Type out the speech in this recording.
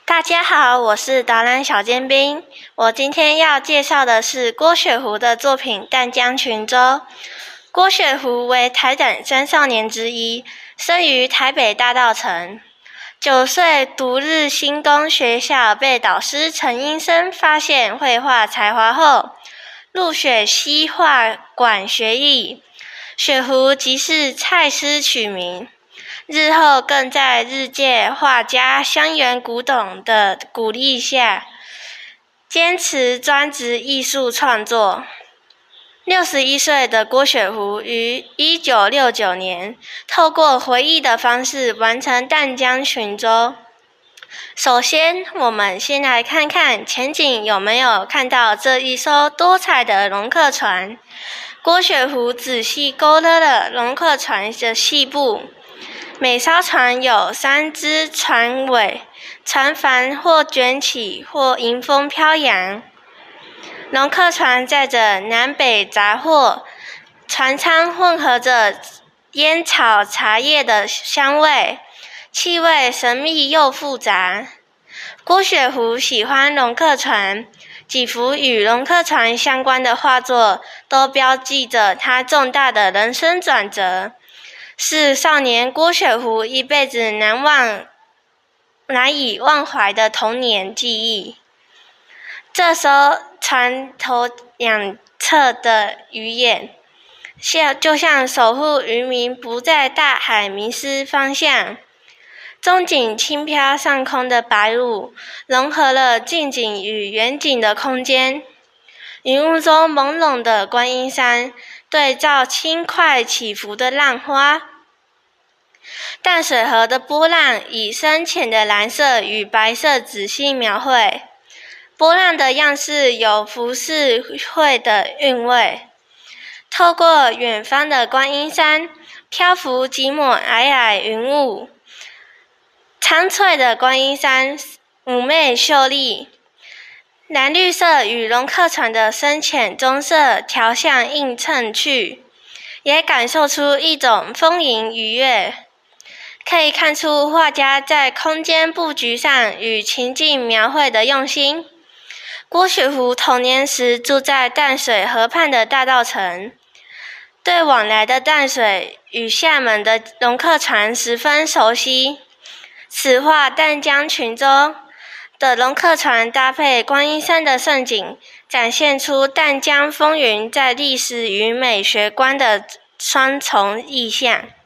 大家好，我是导览小尖兵。我今天要介绍的是郭雪湖的作品《淡江群舟》。郭雪湖为台展3少年之一，生于台北大稻埕。9岁读日新宫学校，被导师陈英生发现绘画才华后，入学西画馆学艺。雪湖即是蔡师取名。日后更在日界画家香原古董的鼓励下，坚持专职艺术创作。61岁的郭雪湖于1969年，透过回忆的方式完成《淡江群舟》。首先，我们先来看看前景有没有看到这一艘多彩的龙客船。郭雪湖仔细勾勒了龙客船的细部。每艘船有3只船尾，船帆或卷起，或迎风飘扬。龙客船载着南北杂货，船舱混合着烟草、茶叶的香味，气味神秘又复杂。郭雪湖喜欢龙客船，几幅与龙客船相关的画作都标记着他重大的人生转折。是少年郭雪湖一辈子难以忘怀的童年记忆。这艘船头两侧的鱼眼，就像守护渔民不在大海迷失方向。中景轻飘上空的白雾，融合了近景与远景的空间。云雾中朦胧的观音山，对照轻快起伏的浪花。淡水河的波浪以深浅的蓝色与白色仔细描绘，波浪的样式有浮世绘的韵味。透过远方的观音山，漂浮几抹皑皑云雾。苍翠的观音山妩媚秀丽，蓝绿色与龙客船的深浅棕色调相映衬去，也感受出一种丰盈愉悦。可以看出画家在空间布局上与情境描绘的用心。郭雪湖童年时住在淡水河畔的大稻埕，对往来的淡水与厦门的龙客船十分熟悉。此画《淡江群舟》的龙客船搭配观音山的盛景，展现出淡江风云在历史与美学观的双重意象。